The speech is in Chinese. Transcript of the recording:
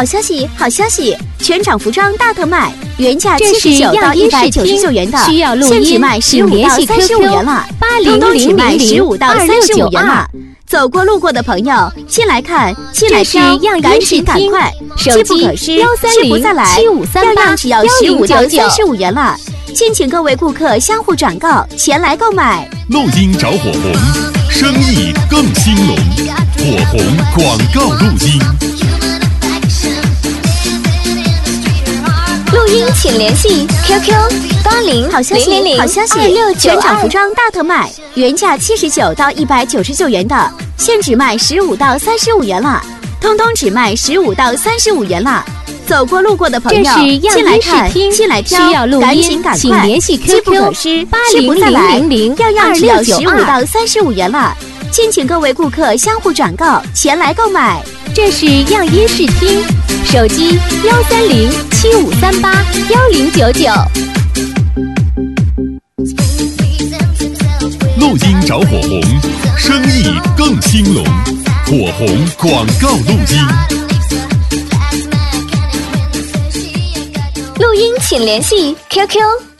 好消息，好消息！全场服装大特卖，原价79到199元的，现只卖15到35元了，通通只卖15到35元了。走过路过的朋友，进来看，进来挑，赶紧赶快！机不可失，失不再来，样样只要15到35元了。敬请各位顾客相互转告，前来购买。 录音找火红，生意更兴隆。火红广告录音。 录音请联系 QQ80好消息，好消息！全场服装大特卖，原价79到199元的，现只卖15到35元了，通通只卖15到35元了。走过路过的朋友，进来看，进来挑，赶紧赶快！机不可失，失不再来，样样只要15到35元了。敬请各位顾客相互转告，前来购买。 这是样音视听，手机13075381099。 录音找火红，生意更兴隆。火红广告录音。 录音请联系 QQ